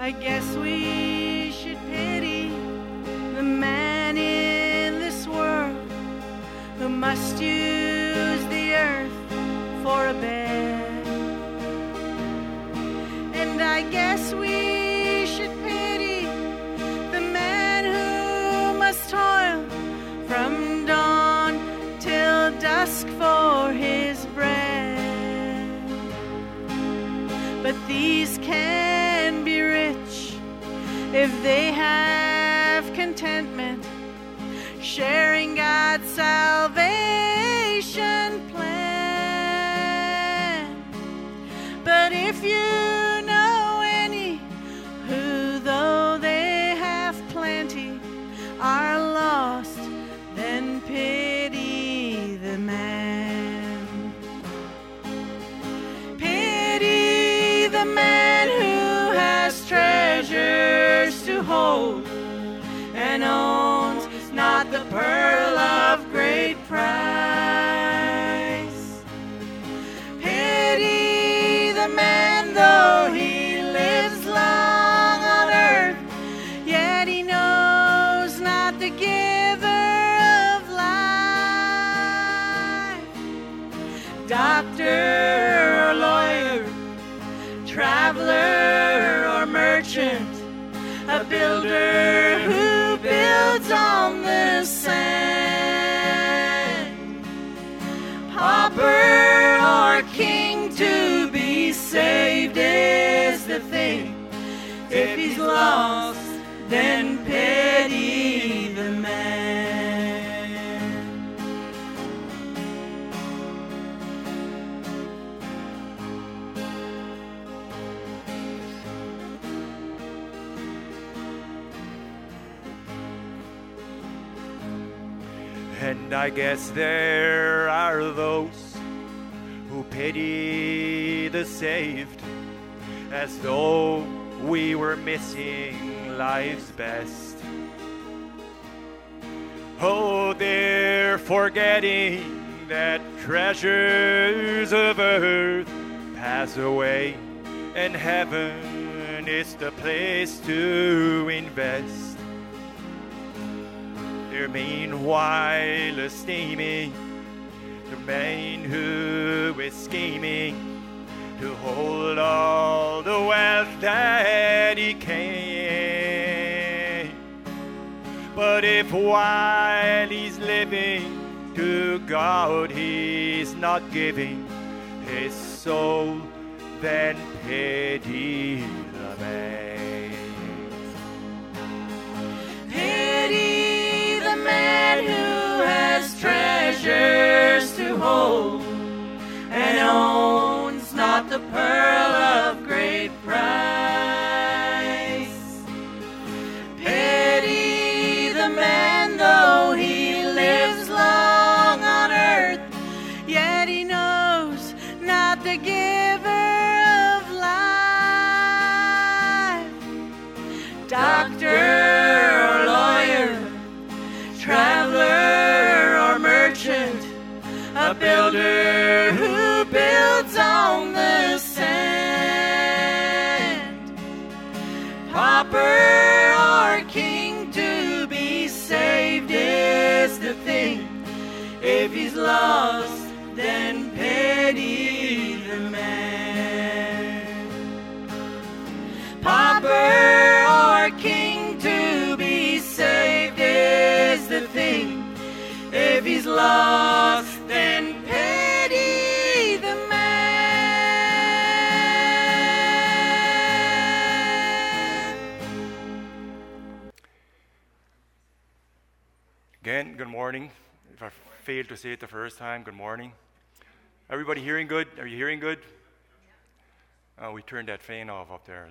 I guess we should pity the man in this world who must use the earth for a bed. And I guess we should pity the man who must toil from dawn till dusk for his bread. But these can be rich if they have contentment, sharing God's salvation plan. But if you know any who, though they have plenty, are lost, then pity the man. Pity the man who has treasures to hold and owns not the pearl of great price. Pity the man though he lives long on earth, yet he knows not the giver of life. Doctor or lawyer, traveler or merchant, a builder who builds on the sand, pauper or king, to be saved is the thing. If he's lost, then pity the man. And I guess there are those who pity the saved, as though we were missing life's best. Oh, they're forgetting that treasures of earth pass away, and heaven is the place to invest. They're meanwhile esteeming the man who is scheming to hold all the wealth that he can. But if while he's living to God he's not giving his soul, then pity the man. Pity the man who has treasures to hold and owns not the pearl of great price. Pity the man though he lives long on earth, yet he knows not the giver of life. Doctor or lawyer, traveler or merchant, a builder who builds on the sand, pauper or king, to be saved is the thing. If he's lost, then pity the man. Pauper or king, to be saved is the thing. If he's lost, then pity the man. Again, good morning. If I failed to say it the first time, good morning. Everybody hearing good? Are you hearing good? Oh, we turned that fan off up there.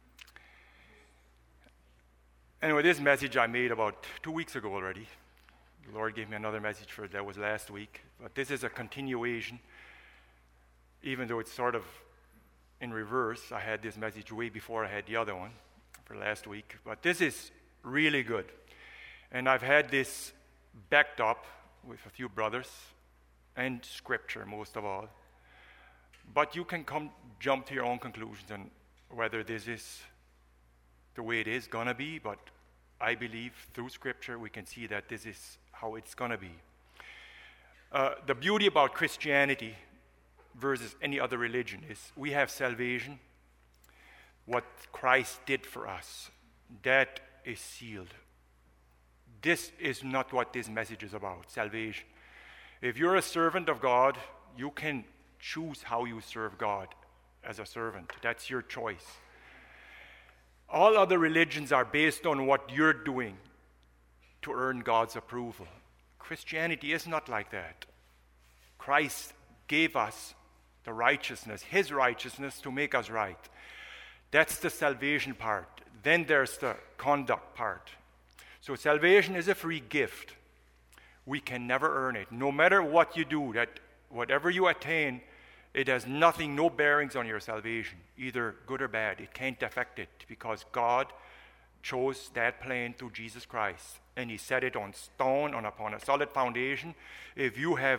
Anyway, this message I made about 2 weeks ago already. The Lord gave me another message for it. That was last week. But this is a continuation. Even though it's sort of in reverse, I had this message way before I had the other one for last week. But this is really good. And I've had this backed up with a few brothers and scripture most of all. But you can jump to your own conclusions on whether this is the way it is going to be, but I believe through Scripture we can see that this is how it's going to be. The beauty about Christianity versus any other religion is we have salvation. What Christ did for us, that is sealed. This is not what this message is about, salvation. If you're a servant of God, you can choose how you serve God as a servant. That's your choice. All other religions are based on what you're doing to earn God's approval. Christianity is not like that. Christ gave us the righteousness, his righteousness, to make us right. That's the salvation part. Then there's the conduct part. So salvation is a free gift. We can never earn it. No matter what you do, that whatever you attain, it has nothing, no bearings on your salvation, either good or bad. It can't affect it because God chose that plan through Jesus Christ, and he set it on stone, upon a solid foundation. If you have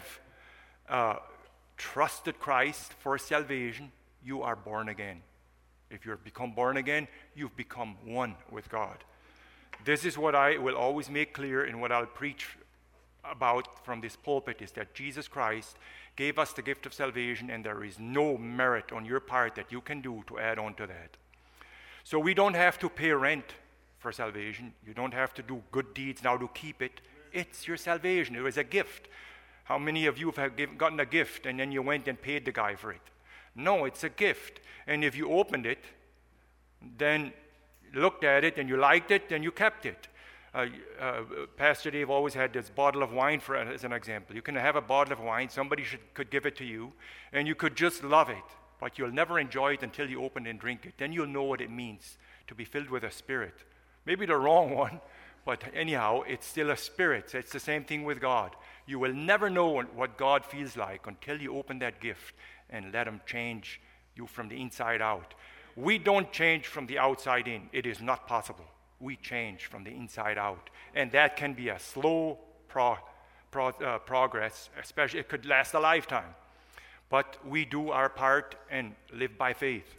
trusted Christ for salvation, you are born again. If you've become born again, you've become one with God. This is what I will always make clear in what I'll preach about from this pulpit, is that Jesus Christ gave us the gift of salvation, and there is no merit on your part that you can do to add on to that. So we don't have to pay rent for salvation. You don't have to do good deeds now to keep it. It's your salvation. It was a gift. How many of you have gotten a gift and then you went and paid the guy for it? No, it's a gift. And if you opened it, then looked at it and you liked it, then you kept it. Pastor Dave always had this bottle of wine as an example. You can have a bottle of wine, somebody could give it to you, and you could just love it, but you'll never enjoy it until you open and drink it. Then you'll know what it means to be filled with a spirit. Maybe the wrong one, but anyhow, it's still a spirit. It's the same thing with God. You will never know what God feels like until you open that gift and let him change you from the inside out. We don't change from the outside in. It is not possible. We change from the inside out. And that can be a slow progress, especially it could last a lifetime. But we do our part and live by faith.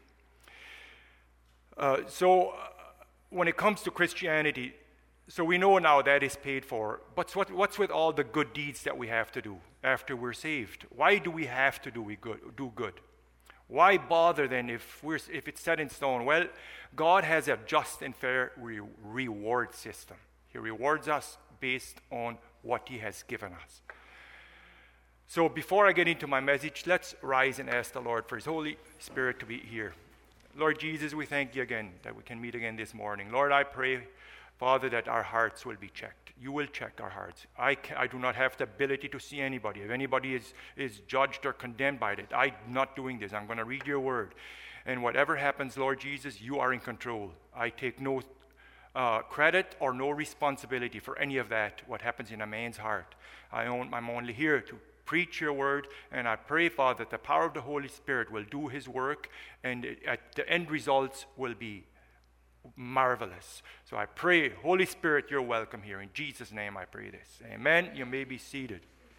So when it comes to Christianity, so we know now that is paid for. But what's with all the good deeds that we have to do after we're saved? Why do we have to do good? Why bother then if it's set in stone? Well, God has a just and fair reward system. He rewards us based on what he has given us. So before I get into my message, let's rise and ask the Lord for his Holy Spirit to be here. Lord Jesus, we thank you again that we can meet again this morning. Lord, I pray, Father, that our hearts will be checked. You will check our hearts. I do not have the ability to see anybody. If anybody is judged or condemned by it, I'm not doing this. I'm going to read your word. And whatever happens, Lord Jesus, you are in control. I take no credit or no responsibility for any of that, what happens in a man's heart. I'm only here to preach your word, and I pray, Father, that the power of the Holy Spirit will do his work, and the end results will be marvelous. So I pray, Holy Spirit, you're welcome here. In Jesus' name I pray this. Amen. You may be seated.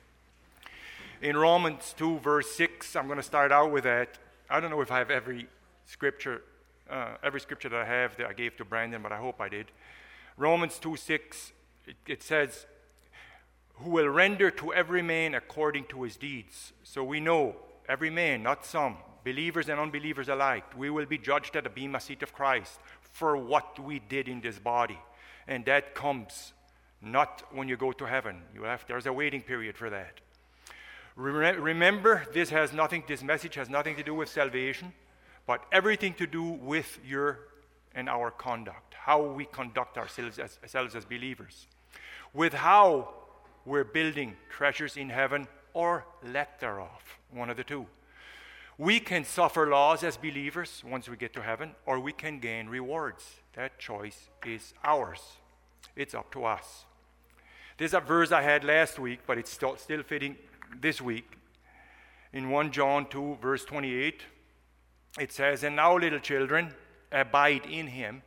In Romans 2, verse 6, I'm going to start out with that. I don't know if I have every scripture that I have that I gave to Brandon, but I hope I did. Romans 2:6, it says, who will render to every man according to his deeds. So we know, every man, not some, believers and unbelievers alike, we will be judged at the bema seat of Christ for what we did in this body. And that comes not when you go to heaven. There's a waiting period for that. Remember, this message has nothing to do with salvation, but everything to do with your and our conduct, how we conduct ourselves as believers, with how we're building treasures in heaven or lack thereof, one of the two. We can suffer loss as believers once we get to heaven, or we can gain rewards. That choice is ours. It's up to us. There's a verse I had last week, but it's still fitting this week. In 1 John 2, verse 28, it says, and now, little children, abide in him,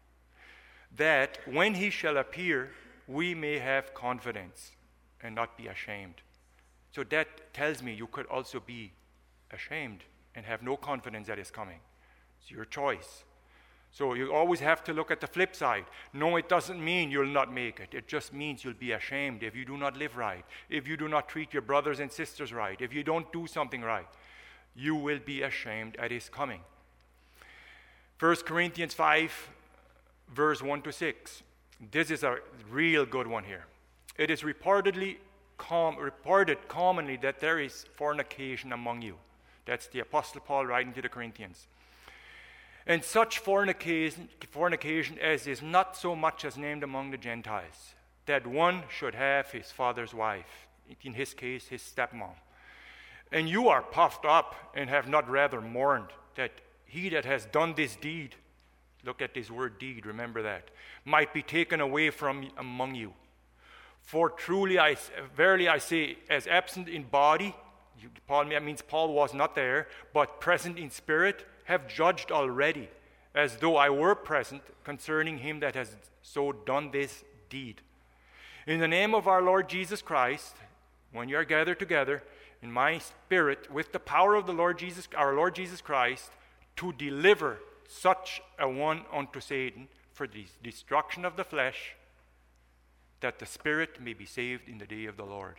that when he shall appear, we may have confidence and not be ashamed. So that tells me you could also be ashamed and have no confidence that is coming. It's your choice. So you always have to look at the flip side. No, it doesn't mean you'll not make it. It just means you'll be ashamed if you do not live right, if you do not treat your brothers and sisters right, if you don't do something right. You will be ashamed at his coming. 1 Corinthians 5, verse 1 to 6. This is a real good one here. It is reported commonly that there is fornication among you. That's the Apostle Paul writing to the Corinthians. And such fornication as is not so much as named among the Gentiles, that one should have his father's wife, in his case, his stepmom. And you are puffed up and have not rather mourned that he that has done this deed, look at this word deed, remember that, might be taken away from among you. For truly, verily I say, as absent in body, that means Paul was not there, but present in spirit, have judged already, as though I were present, concerning him that has so done this deed. In the name of our Lord Jesus Christ, when you are gathered together, in my spirit, with the power of the Lord Jesus, our Lord Jesus Christ, to deliver such a one unto Satan for the destruction of the flesh, that the spirit may be saved in the day of the Lord.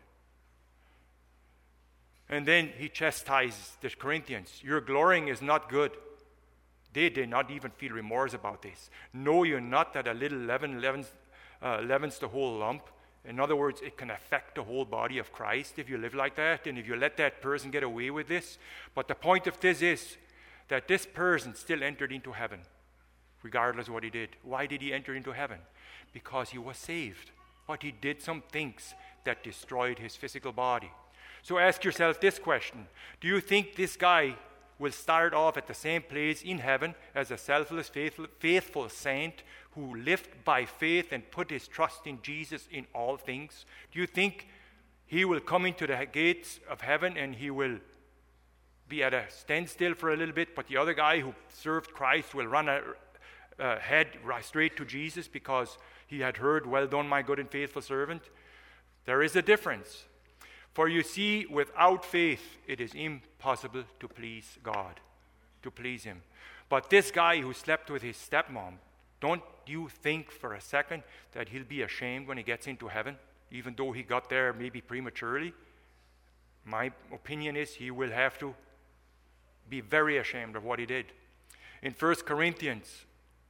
And then he chastises the Corinthians. Your glorying is not good. They did not even feel remorse about this. Know you not that a little leaven leavens the whole lump? In other words, it can affect the whole body of Christ if you live like that and if you let that person get away with this. But the point of this is that this person still entered into heaven, regardless of what he did. Why did he enter into heaven? Because he was saved. But he did some things that destroyed his physical body. So ask yourself this question. Do you think this guy will start off at the same place in heaven as a selfless, faithful saint who lived by faith and put his trust in Jesus in all things? Do you think he will come into the gates of heaven and he will be at a standstill for a little bit, but the other guy who served Christ will run ahead right straight to Jesus because he had heard, well done, my good and faithful servant? There is a difference. For you see, without faith, it is impossible to please God, to please him. But this guy who slept with his stepmom, don't you think for a second that he'll be ashamed when he gets into heaven, even though he got there maybe prematurely? My opinion is he will have to be very ashamed of what he did. In 1 Corinthians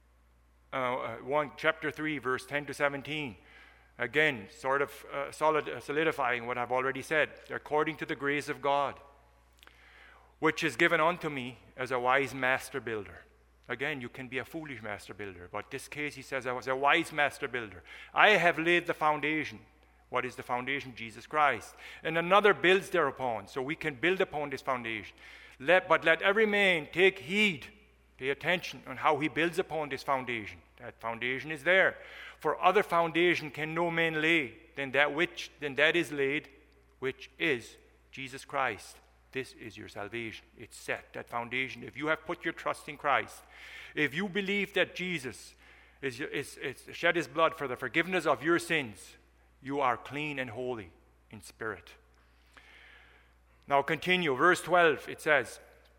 1, chapter 3, verse 10 to 17, again, sort of solidifying what I've already said. According to the grace of God, which is given unto me as a wise master builder. Again, you can be a foolish master builder, but in this case he says I was a wise master builder. I have laid the foundation. What is the foundation? Jesus Christ. And another builds thereupon, so we can build upon this foundation. But let every man take heed, pay attention on how he builds upon this foundation. That foundation is there. For other foundation can no man lay than that is laid, which is Jesus Christ. This is your salvation. It's set, that foundation. If you have put your trust in Christ, if you believe that Jesus is shed his blood for the forgiveness of your sins, you are clean and holy in spirit. Now continue, verse 12, it says,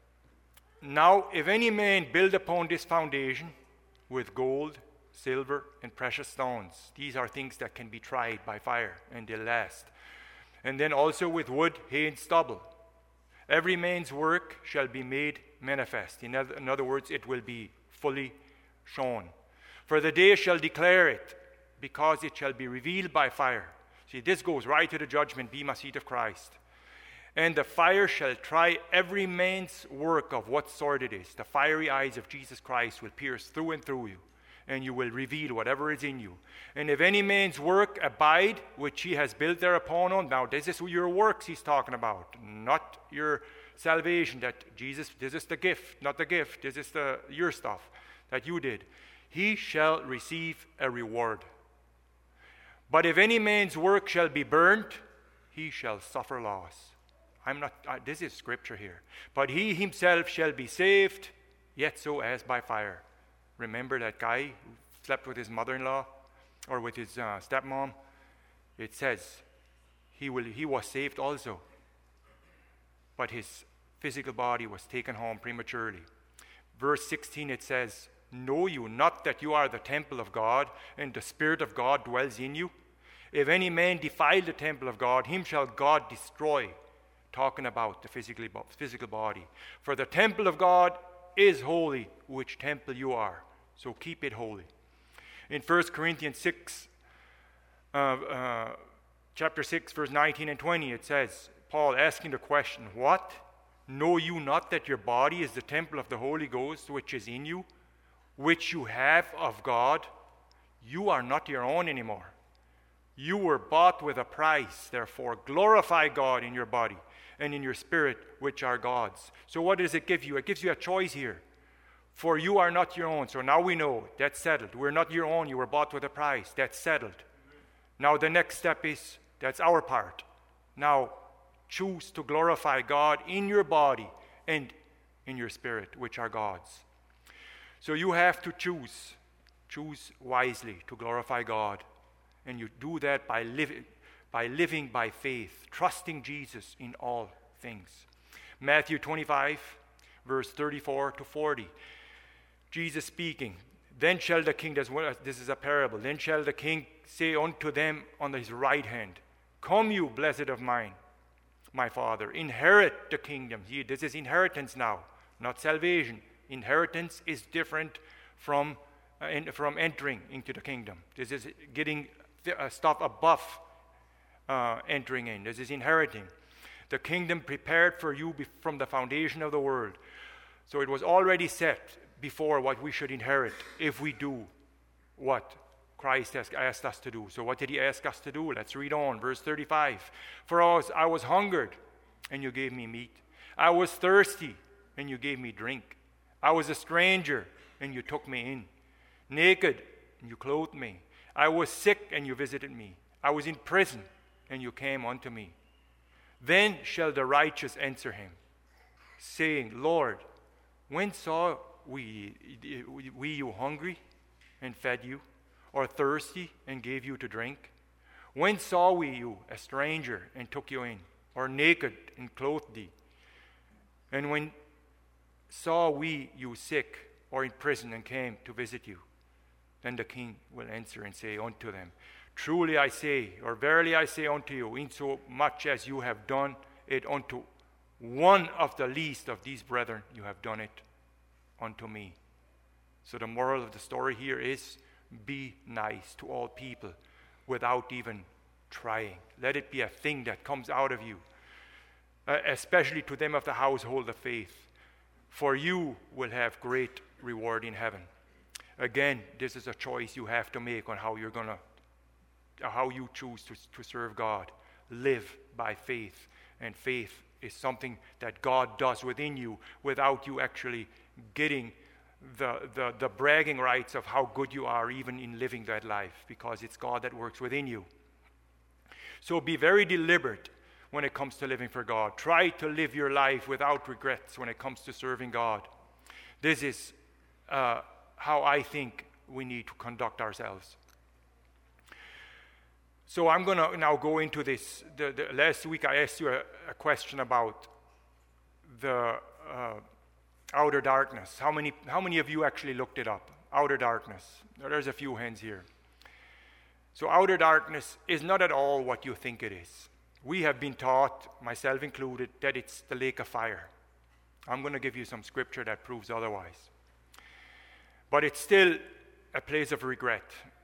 Now if any man build upon this foundation with gold, silver, and precious stones. These are things that can be tried by fire, and they'll last. And then also with wood, hay, and stubble. Every man's work shall be made manifest. In other words, it will be fully shown. For the day shall declare it, because it shall be revealed by fire. See, this goes right to the judgment, bema seat of Christ. And the fire shall try every man's work of what sort it is. The fiery eyes of Jesus Christ will pierce through and through you, and you will reveal whatever is in you. And if any man's work abide, which he has built thereupon on, now this is your works he's talking about, not your salvation, that Jesus, this is the gift, not the gift, this is your stuff that you did. He shall receive a reward. But if any man's work shall be burnt, he shall suffer loss. This is scripture here. But he himself shall be saved, yet so as by fire. Remember that guy who slept with his mother-in-law or with his stepmom? It says he was saved also, but his physical body was taken home prematurely. Verse 16, it says, Know you not that you are the temple of God, and the Spirit of God dwells in you? If any man defile the temple of God, him shall God destroy. Talking about the physical body. For the temple of God is holy, which temple you are. So keep it holy. In 1 Corinthians 6, chapter 6, verse 19 and 20, it says, Paul asking the question, what? Know you not that your body is the temple of the Holy Ghost, which is in you, which you have of God? You are not your own anymore. You were bought with a price. Therefore, glorify God in your body and in your spirit, which are God's. So what does it give you? It gives you a choice here. For you are not your own. So now we know that's settled. We're not your own. You were bought with a price. That's settled. Now the next step is, that's our part. Now choose to glorify God in your body and in your spirit, which are God's. So you have to choose. Choose wisely to glorify God. And you do that by living by faith, trusting Jesus in all things. Matthew 25, verse 34 to 40. Jesus speaking, then shall the king, this is a parable, then shall the king say unto them on his right hand, come you blessed of mine, my Father, inherit the kingdom. This is inheritance now, not salvation. Inheritance is different from entering into the kingdom. This is getting stuff above entering in. This is inheriting. The kingdom prepared for you from the foundation of the world. So it was already set before what we should inherit if we do what Christ has asked us to do. So what did he ask us to do? Let's read on. Verse 35. For I was hungered, and you gave me meat. I was thirsty, and you gave me drink. I was a stranger, and you took me in. Naked, and you clothed me. I was sick, and you visited me. I was in prison, and you came unto me. Then shall the righteous answer him, saying, Lord, when saw we you hungry, and fed you, or thirsty, and gave you to drink? When saw we you a stranger, and took you in, or naked, and clothed thee? And when saw we you sick, or in prison, and came to visit you? Then the king will answer and say unto them, truly I say, or verily I say unto you, insomuch as you have done it unto one of the least of these brethren, you have done it unto me. So the moral of the story here is, be nice to all people without even trying. Let it be a thing that comes out of you, especially to them of the household of faith, for you will have great reward in heaven. Again, this is a choice you have to make on how you choose to serve God. Live by faith, and faith is something that God does within you without you actually getting the bragging rights of how good you are even in living that life, because it's God that works within you. So be very deliberate when it comes to living for God. Try to live your life without regrets when it comes to serving God. This is how I think we need to conduct ourselves. So I'm going to now go into this. The last week I asked you a question about the outer darkness. How many of you actually looked it up? Outer darkness. Now, there's a few hands here. So outer darkness is not at all what you think it is. We have been taught, myself included, that it's the lake of fire. I'm going to give you some scripture that proves otherwise. But it's still a place of regret.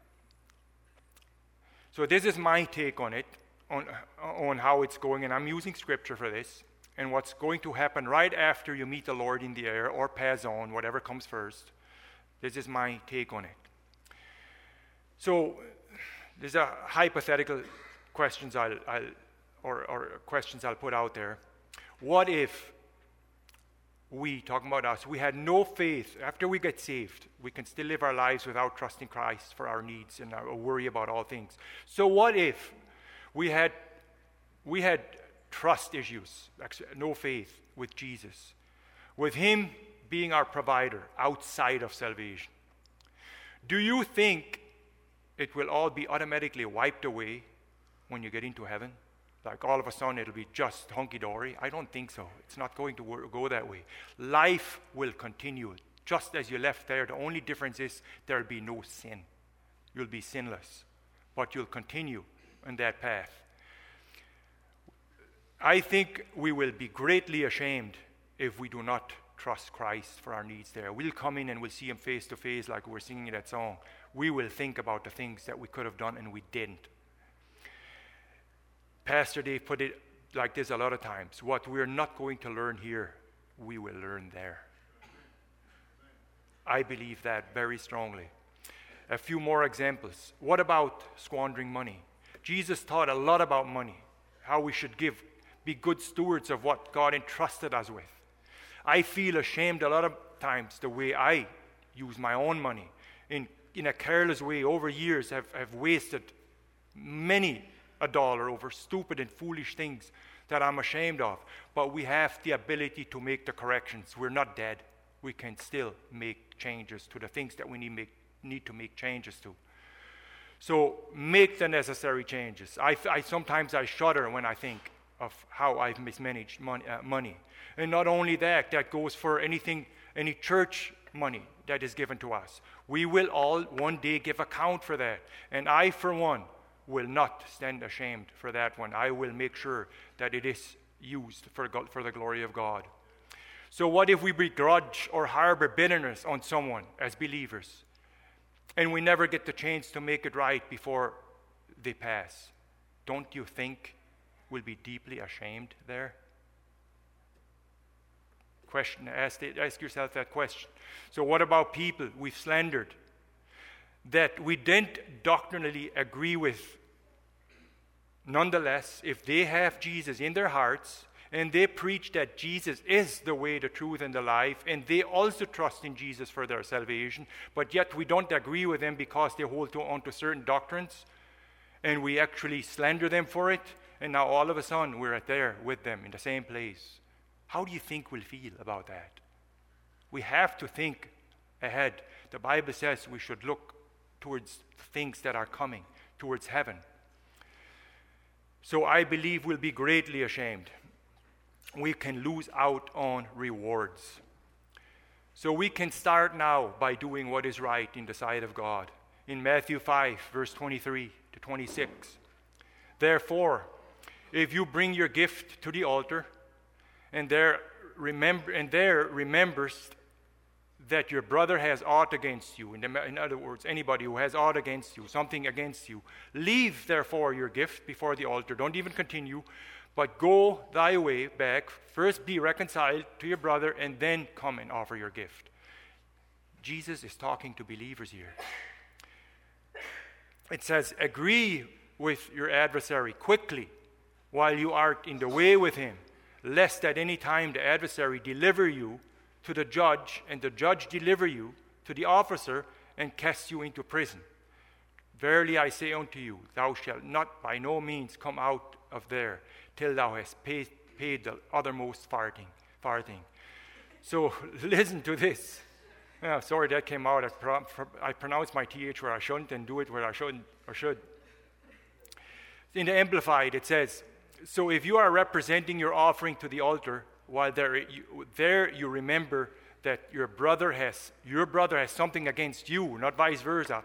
So this is my take on it, on how it's going, and I'm using scripture for this, and what's going to happen right after you meet the Lord in the air, or pass on, whatever comes first. This is my take on it. So there's a hypothetical questions I'll put out there. What if we, talking about us, we had no faith after we get saved? We can still live our lives without trusting Christ for our needs and worry about all things. So what if we had trust issues, actually no faith with Jesus, with him being our provider outside of salvation? Do you think it will all be automatically wiped away when you get into heaven? Like all of a sudden it'll be just hunky-dory? I don't think so. It's not going to go that way. Life will continue just as you left there. The only difference is there'll be no sin. You'll be sinless, but you'll continue on that path. I think we will be greatly ashamed if we do not trust Christ for our needs there. We'll come in and we'll see him face to face like we're singing that song. We will think about the things that we could have done and we didn't. Pastor Dave put it like this a lot of times. What we're not going to learn here, we will learn there. I believe that very strongly. A few more examples. What about squandering money? Jesus taught a lot about money, how we should be good stewards of what God entrusted us with. I feel ashamed a lot of times the way I use my own money. In a careless way, over years, have wasted many a dollar over stupid and foolish things that I'm ashamed of. But we have the ability to make the corrections. We're not dead. We can still make changes to the things that we need to make changes to. So make the necessary changes. Sometimes I shudder when I think of how I've mismanaged money. And not only that goes for any church money that is given to us. We will all one day give account for that. And I, for one, will not stand ashamed for that one. I will make sure that it is used for the glory of God. So what if we begrudge or harbor bitterness on someone as believers, and we never get the chance to make it right before they pass? Don't you think we'll be deeply ashamed there? Question. Ask yourself that question. So what about people we've slandered that we didn't doctrinally agree with? Nonetheless, if they have Jesus in their hearts and they preach that Jesus is the way, the truth, and the life, and they also trust in Jesus for their salvation, but yet we don't agree with them because they hold on to certain doctrines, and we actually slander them for it, and now all of a sudden we're there with them in the same place. How do you think we'll feel about that? We have to think ahead. The Bible says we should look towards things that are coming, towards heaven. So I believe we'll be greatly ashamed. We can lose out on rewards. So we can start now by doing what is right in the sight of God. In Matthew 5, verse 23 to 26. Therefore, if you bring your gift to the altar, and there remembers that your brother has aught against you, in other words, anybody who has aught against you, something against you, leave therefore your gift before the altar. Don't even continue, but go thy way back. First be reconciled to your brother, and then come and offer your gift. Jesus is talking to believers here. It says, agree with your adversary quickly while you are in the way with him, lest at any time the adversary deliver you to the judge, and the judge deliver you to the officer, and cast you into prison. Verily I say unto you, thou shalt not by no means come out of there till thou hast paid the othermost farthing. So listen to this. Oh, sorry, that came out. I pronounced my TH where I shouldn't and do it where I shouldn't or should. In the Amplified, it says, so if you are representing your offering to the altar, while there you remember that your brother has something against you, not vice versa,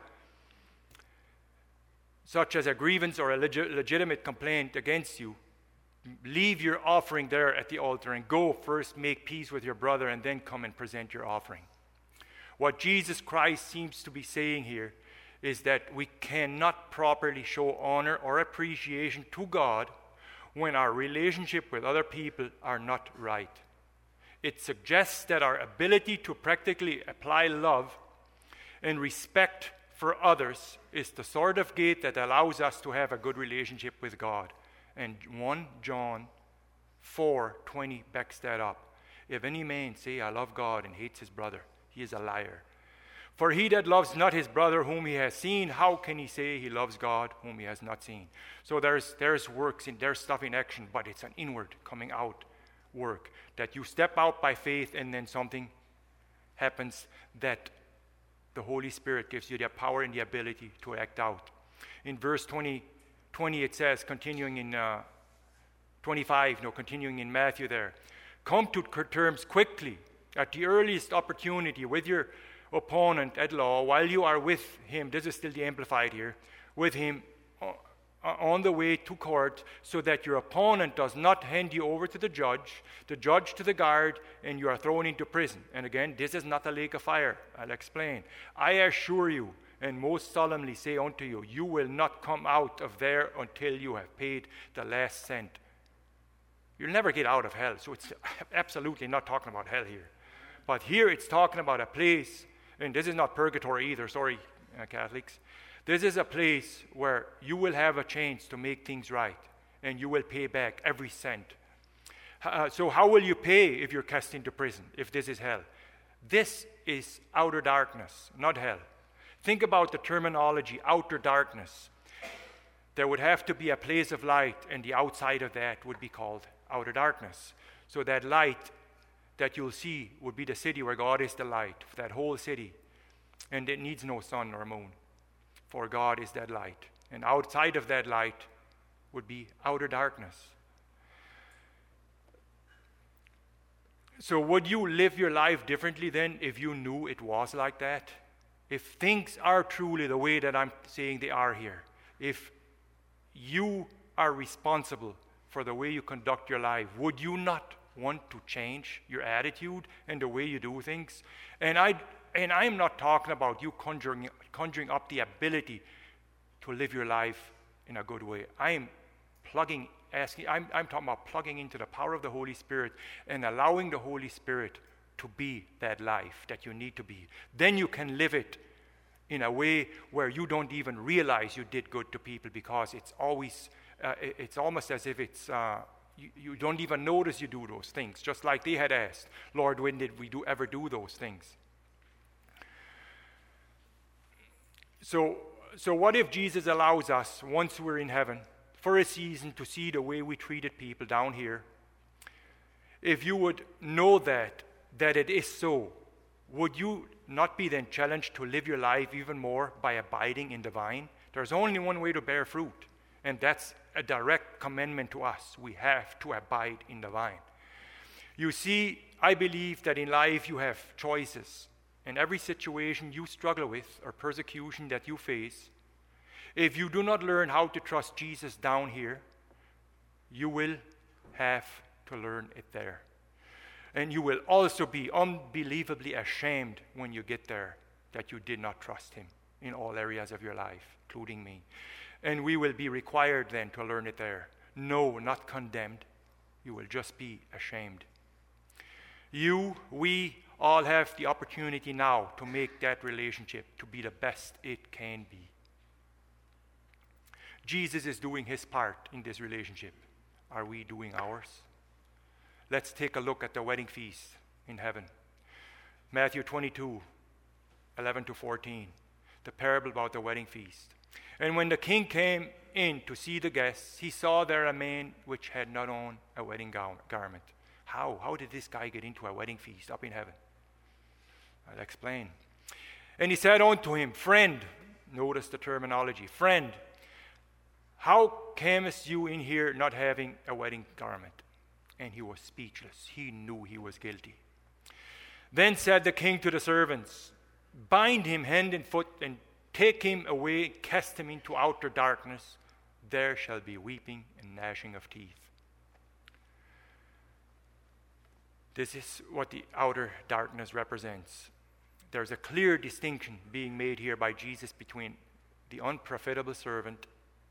such as a grievance or a legitimate complaint against you, leave your offering there at the altar and go first make peace with your brother and then come and present your offering. What Jesus Christ seems to be saying here is that we cannot properly show honor or appreciation to God when our relationship with other people are not right. It suggests that our ability to practically apply love and respect for others is the sort of gate that allows us to have a good relationship with God. And 1 John 4:20 backs that up. If any man say, I love God, and hates his brother, he is a liar. For he that loves not his brother whom he has seen, how can he say he loves God whom he has not seen? So there's works, there's stuff in action, but it's an inward coming out work. That you step out by faith and then something happens that the Holy Spirit gives you the power and the ability to act out. In verse 20 it says, continuing in 25, continuing in Matthew there, come to terms quickly at the earliest opportunity with your opponent at law, while you are with him, this is still the Amplified here, with him on the way to court, so that your opponent does not hand you over to the judge to the guard, and you are thrown into prison. And again, this is not a lake of fire. I'll explain. I assure you, and most solemnly say unto you, you will not come out of there until you have paid the last cent. You'll never get out of hell. So it's absolutely not talking about hell here. But here it's talking about a place, and this is not purgatory either, sorry, Catholics. This is a place where you will have a chance to make things right, and you will pay back every cent. So how will you pay if you're cast into prison, if this is hell? This is outer darkness, not hell. Think about the terminology, outer darkness. There would have to be a place of light, and the outside of that would be called outer darkness. So that light that you'll see would be the city where God is the light, for that whole city. And it needs no sun or moon, for God is that light. And outside of that light would be outer darkness. So would you live your life differently then if you knew it was like that? If things are truly the way that I'm saying they are here, if you are responsible for the way you conduct your life, would you not want to change your attitude and the way you do things? And I'm not talking about you conjuring up the ability to live your life in a good way. I'm talking about plugging into the power of the Holy Spirit and allowing the Holy Spirit to be that life that you need to be. Then you can live it in a way where you don't even realize you did good to people, because it's always, it's almost as if it's, you don't even notice you do those things, just like they had asked, Lord, when did we ever do those things? So what if Jesus allows us, once we're in heaven, for a season to see the way we treated people down here? If you would know that it is so, would you not be then challenged to live your life even more by abiding in the vine? There's only one way to bear fruit, and that's a direct commandment to us. We have to abide in the vine. You see, I believe that in life you have choices. In every situation you struggle with or persecution that you face, if you do not learn how to trust Jesus down here, you will have to learn it there. And you will also be unbelievably ashamed when you get there that you did not trust him in all areas of your life, including me. And we will be required then to learn it there. No, not condemned. You will just be ashamed. We all have the opportunity now to make that relationship to be the best it can be. Jesus is doing his part in this relationship. Are we doing ours? Let's take a look at the wedding feast in heaven. Matthew 22, 11 to 14, the parable about the wedding feast. And when the king came in to see the guests, he saw there a man which had not on a wedding garment. How did this guy get into a wedding feast up in heaven? I'll explain. And he said unto him, Friend, notice the terminology, friend, how camest you in here not having a wedding garment? And he was speechless. He knew he was guilty. Then said the king to the servants, Bind him hand and foot, and take him away, cast him into outer darkness. There shall be weeping and gnashing of teeth. This is what the outer darkness represents. There's a clear distinction being made here by Jesus between the unprofitable servant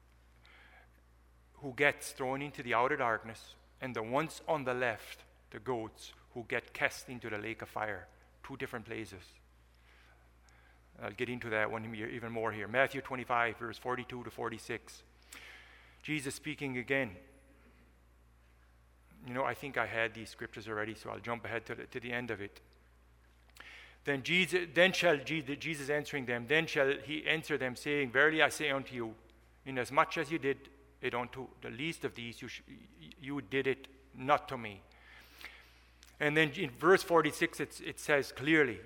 who gets thrown into the outer darkness and the ones on the left, the goats, who get cast into the lake of fire. Two different places. I'll get into that one even more here. Matthew 25, verse 42 to 46. Jesus speaking again. I think I had these scriptures already, so I'll jump ahead to the end of it. Jesus answering them, then shall he answer them, saying, Verily I say unto you, inasmuch as you did it unto the least of these, you did it not to me. And then in verse 46, it says clearly,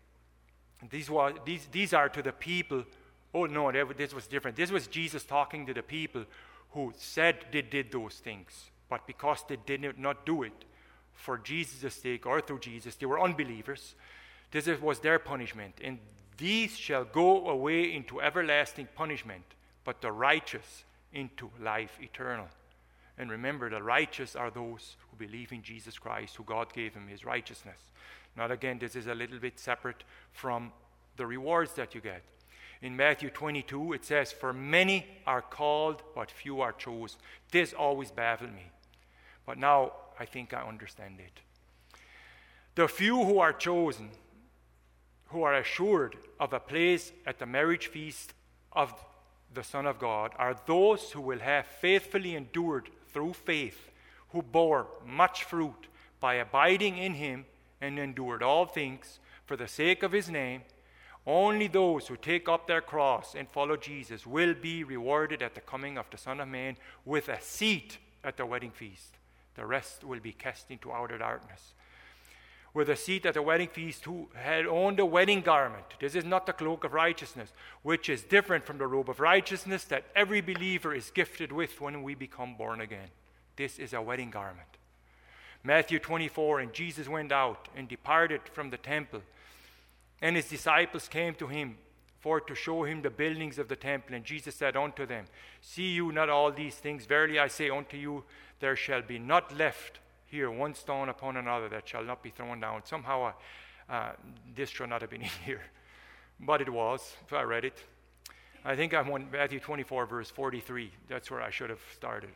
these are to the people. Oh no, this was different. This was Jesus talking to the people who said they did those things, but because they did not do it, for Jesus' sake or through Jesus. They were unbelievers. This was their punishment. And these shall go away into everlasting punishment, but the righteous into life eternal. And remember, the righteous are those who believe in Jesus Christ, who God gave him his righteousness. Now again, this is a little bit separate from the rewards that you get. In Matthew 22, it says, "For many are called, but few are chosen." This always baffled me. But now I think I understand it. The few who are chosen, who are assured of a place at the marriage feast of the Son of God, are those who will have faithfully endured through faith, who bore much fruit by abiding in him and endured all things for the sake of his name. Only those who take up their cross and follow Jesus will be rewarded at the coming of the Son of Man with a seat at the wedding feast. The rest will be cast into outer darkness. With a seat at the wedding feast, who had owned a wedding garment. This is not the cloak of righteousness, which is different from the robe of righteousness that every believer is gifted with when we become born again. This is a wedding garment. Matthew 24, "And Jesus went out and departed from the temple, and his disciples came to him for to show him the buildings of the temple. And Jesus said unto them, See you not all these things? Verily I say unto you, there shall be not left here one stone upon another that shall not be thrown down." Somehow this should not have been in here, but it was, so I read it. I think I'm on Matthew 24, verse 43. That's where I should have started.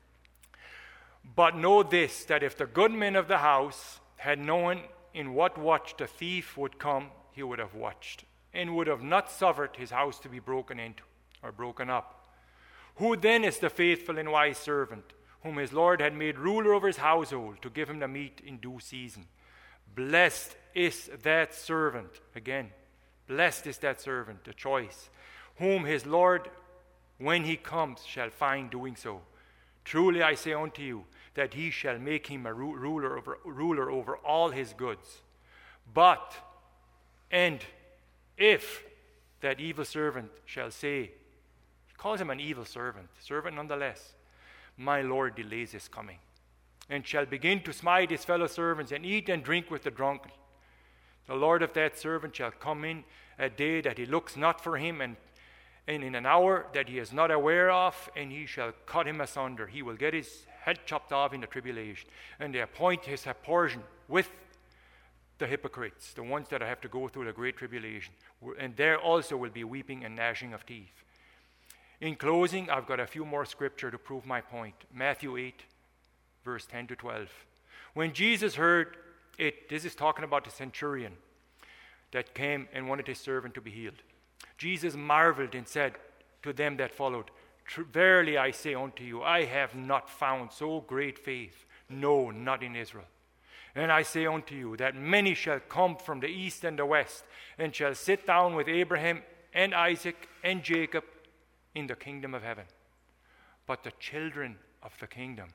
"But know this, that if the good man of the house had known in what watch the thief would come, he would have watched, and would have not suffered his house to be broken into or broken up. Who then is the faithful and wise servant, whom his Lord had made ruler over his household, to give him the meat in due season? Blessed is that servant," again, blessed is that servant, the choice, "whom his Lord, when he comes, shall find doing so. Truly I say unto you, that he shall make him a ruler over all his goods. But, and if that evil servant shall say," he calls him an evil servant nonetheless, "My Lord delays his coming, and shall begin to smite his fellow servants, and eat and drink with the drunken, the Lord of that servant shall come in a day that he looks not for him, and in an hour that he is not aware of, and he shall cut him asunder. He will get his head chopped off in the tribulation, and they appoint his portion with the hypocrites, the ones that have to go through the great tribulation. And there also will be weeping and gnashing of teeth." In closing, I've got a few more scripture to prove my point. Matthew 8, verse 10 to 12. "When Jesus heard it," this is talking about the centurion that came and wanted his servant to be healed. "Jesus marveled and said to them that followed, Verily I say unto you, I have not found so great faith, no, not in Israel. And I say unto you, that many shall come from the east and the west, and shall sit down with Abraham and Isaac and Jacob in the kingdom of heaven. But the children of the kingdom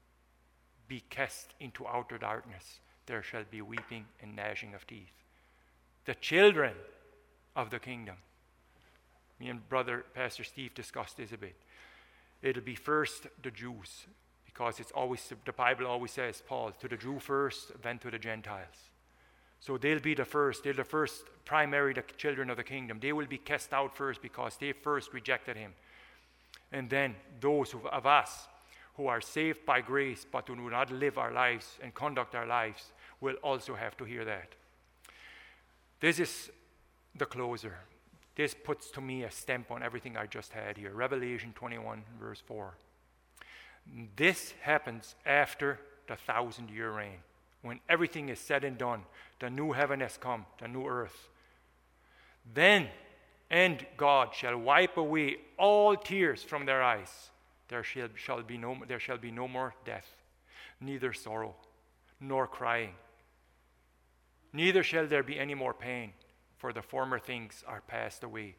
be cast into outer darkness. There shall be weeping and gnashing of teeth." The children of the kingdom. Me and brother Pastor Steve discussed this a bit. It'll be first the Jews, because it's always, the Bible always says, Paul, to the Jew first, then to the Gentiles. So they'll be the first. They're the first primary, the children of the kingdom. They will be cast out first because they first rejected him. And then those of us who are saved by grace but do not live our lives and conduct our lives will also have to hear that. This is the closer. This puts to me a stamp on everything I just had here. Revelation 21, verse 4. This happens after the 1,000-year reign. When everything is said and done, the new heaven has come, the new earth. Then, and God shall wipe away all tears from their eyes. There shall be no more death, neither sorrow, nor crying. Neither shall there be any more pain, for the former things are passed away.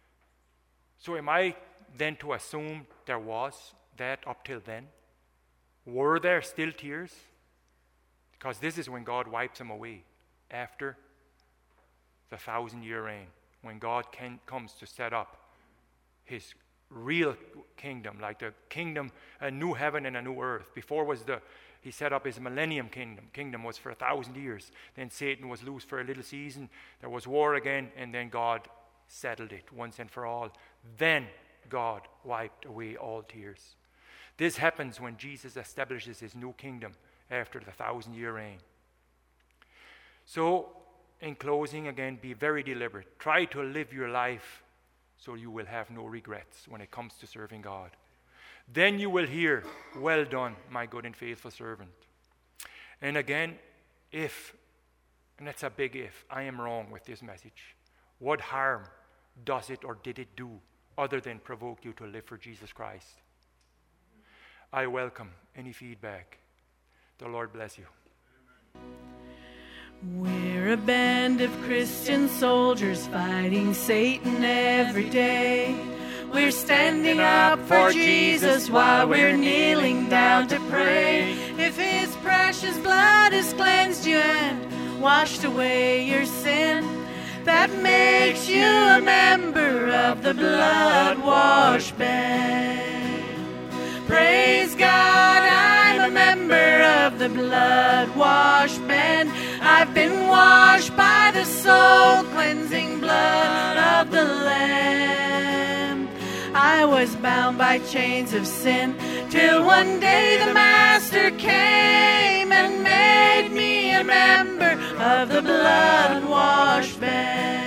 So am I then to assume there was that up till then? Were there still tears? Because this is when God wipes them away, after the 1,000-year reign, when God comes to set up his real kingdom, like the kingdom, a new heaven and a new earth. Before was he set up his millennium kingdom. Kingdom was for 1,000 years. Then Satan was loose for a little season. There was war again, and then God settled it once and for all. Then God wiped away all tears. This happens when Jesus establishes his new kingdom after the 1,000-year reign. So, in closing, again, be very deliberate. Try to live your life so you will have no regrets when it comes to serving God. Then you will hear, "Well done, my good and faithful servant." And again, if, and that's a big if, I am wrong with this message, what harm does it or did it do other than provoke you to live for Jesus Christ? I welcome any feedback. The Lord bless you. We're a band of Christian soldiers fighting Satan every day. We're standing up for Jesus while we're kneeling down to pray. If his precious blood has cleansed you and washed away your sin, that makes you a member of the blood-washed band. Praise God, I'm a member of the blood-washed band. I've been washed by the soul-cleansing blood of the Lamb. I was bound by chains of sin till one day the Master came and made me a member of the blood-washed band.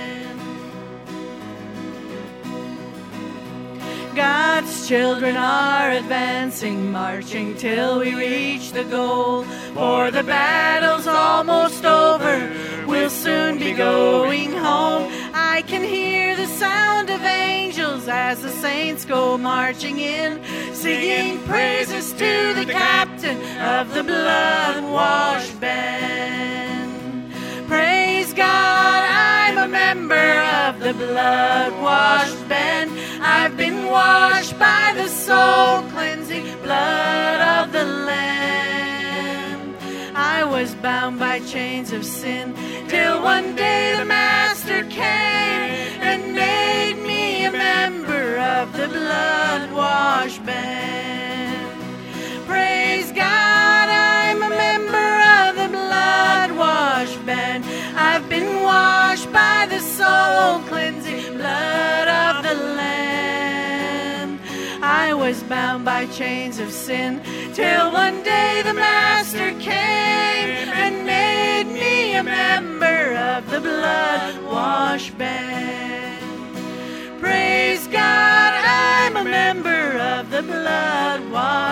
God's children are advancing, marching till we reach the goal. For the battle's almost over, we'll soon be going home. I can hear the sound of angels as the saints go marching in, singing praises to the captain of the blood-washed band. Praise God, I'm a member of the blood-washed band. I've been washed by the soul-cleansing blood of the Lamb. I was bound by chains of sin till one day the Master came and made me a member of the blood-washed band. Praise God, I'm a member of the blood-washed band. I've been washed by the soul-cleansing blood of the Lamb. I was bound by chains of sin till one day the Master came and made me a member of the blood-washed band. Praise God, I'm a member of the blood-washed